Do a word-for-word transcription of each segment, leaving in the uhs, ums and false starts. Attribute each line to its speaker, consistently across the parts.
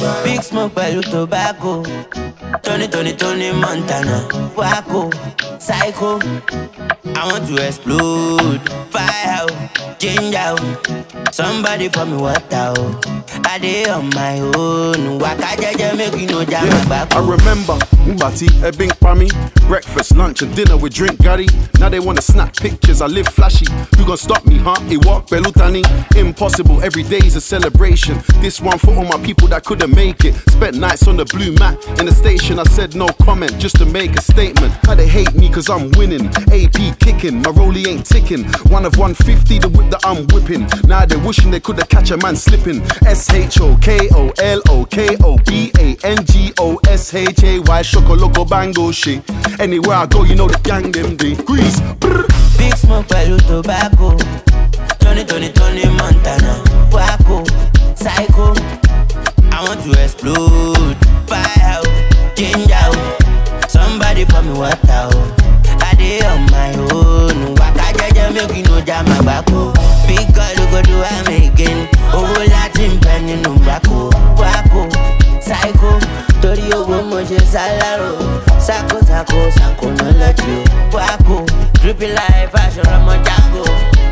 Speaker 1: Big smoke pẹ̀lú tobacco. Tony, Tony, Tony Montana. Waco, psycho. I want to explode. Fire out, change out. Somebody pour me water. I dey on my own. Waka jaja make you know jam my back.
Speaker 2: I remember Mbati, a big pami. Breakfast, lunch and dinner with drink Gary. Now they wanna snap pictures, I live flashy. You gon' stop me, huh? It walk Belutani. Impossible, every day's a celebration. This one for all my people that couldn't make it. Spent nights on the blue mat in the station. I said no comment just to make a statement. How they hate me cause I'm winning. A P kicking, my rollie ain't ticking. One of one fifty, the whip that I'm whipping. Now they're wishing they could've catch a man slipping. S H O K O L O K O B A N G O S H A Y Shoko Loco Bango shit. Anywhere I go, you know the gang them degrees.
Speaker 1: Big smoke pẹ̀lú tobacco. Tony, Tony, Tony Montana. Waco, psycho. I want to explode. Fire out, change out. Somebody pour me water. I dey on my own. Waka jaja make you know jam my back. Big girl you go do am again. Oh, Latin pen nínú Waco. Waco, psycho. Torí owó mo ṣe sálárò. Sako, sako, sako, no let you. Waco, drippy life, fashion, I'm a Django.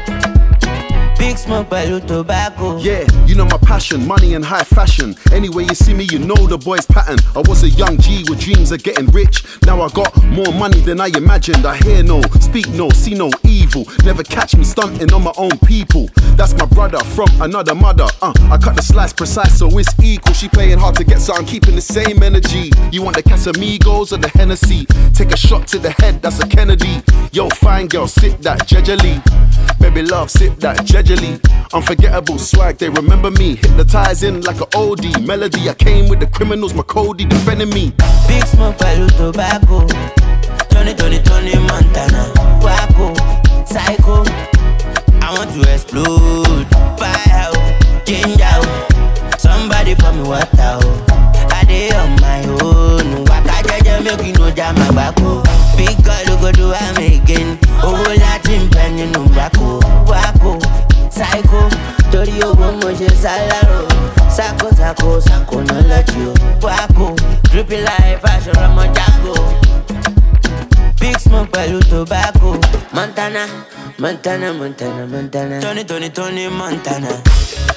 Speaker 1: Big smoke pẹ̀lú tobacco.
Speaker 2: Yeah, you know my passion, money and high fashion. Anyway you see me, you know the boy's pattern. I was a young G with dreams of getting rich. Now I got more money than I imagined. I hear no, speak no, see no evil. Never catch me stunting on my own people. That's my brother from another mother. Uh, I cut the slice precise so it's equal. She playing hard to get so I'm keeping the same energy. You want the Casamigos or the Hennessy? Take a shot to the head, that's a Kennedy. Yo, fine girl, sit that jejely. Baby love, sit that jejely. Unforgettable swag, they remember me. Hypnotizing like an oldie melody. I came with the criminals, my Cody defending me.
Speaker 1: Big smoke pẹ̀lú tobacco. Tony, Tony, Tony Montana. Waco, psycho. I want to explode. Fire out, change out. Somebody pour me water. I dey on my own. Waka jaja make you know jam my back. Big girl you go do am again. Oh, Latin pen nínú Waco. Waco, psycho. Torí owó mo ṣe sálárò. Sako, sako, sako, no let you. Waco, drippy life, fashion, I'm a Django. Big smoke pẹ̀lú tobacco. Montana, Montana, Montana, Montana. Tony, Tony, Tony Montana.